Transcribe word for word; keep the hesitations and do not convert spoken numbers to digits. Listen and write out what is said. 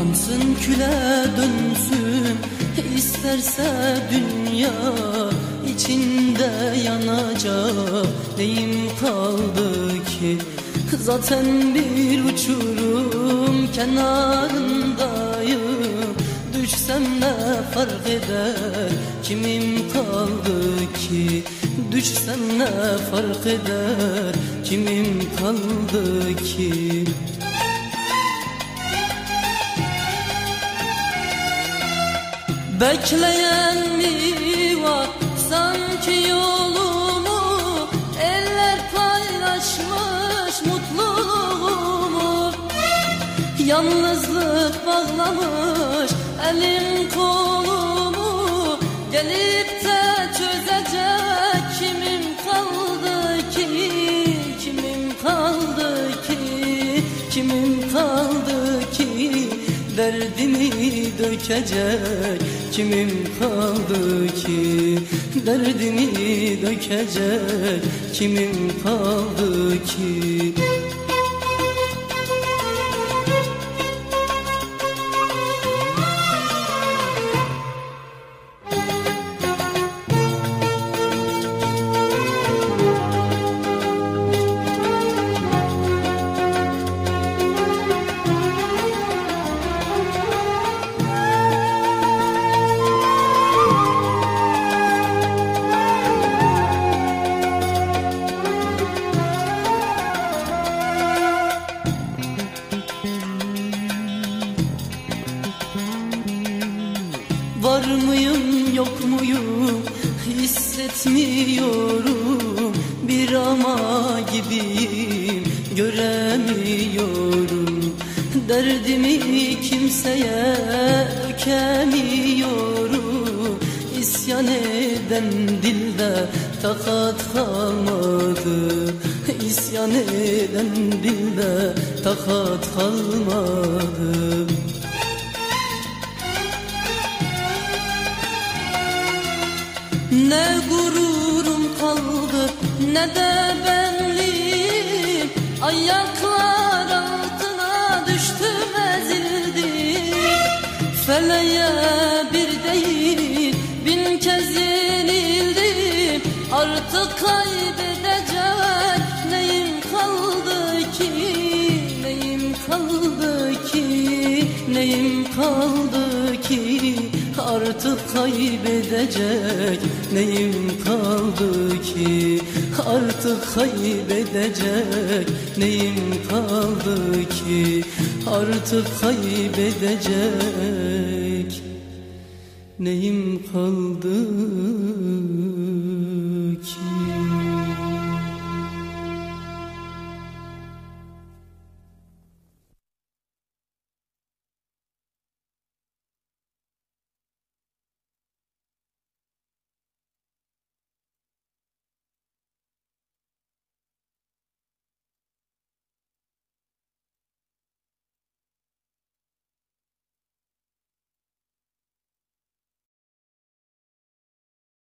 Yansın küle dönsün isterse dünya, içinde yanacak neyim kaldı ki? Zaten bir uçurum kenarındayım, düşsem ne fark eder, kimim kaldı ki? Düşsem ne fark eder, kimim kaldı ki? Bekleyen mi var sanki yolumu, eller paylaşmış mutluluğumu. Yalnızlık bağlamış elim kolumu, gelip de çözecek kimim kaldı ki? Kimim kaldı ki? Kimim kaldı ki? Derdimi dökecek kimim kaldı ki? Derdimi dökecek kimim kaldı ki? Var mıyım yok muyum hissetmiyorum, bir ama gibiyim göremiyorum. Derdimi kimseye dökemiyorum, İsyan eden dilde takat kalmadı, İsyan eden dilde takat kalmadı. Ne gururum kaldı ne de benliğim, ayaklar altına düştüm ezildim. Feleğe bir değil bin kez yenildim, artık kaybedecek neyim kaldı ki? Neyim kaldı ki? Neyim kaldı ki? Artık kaybedecek neyim kaldı ki? Artık kaybedecek neyim kaldı ki? Artık kaybedecek neyim kaldı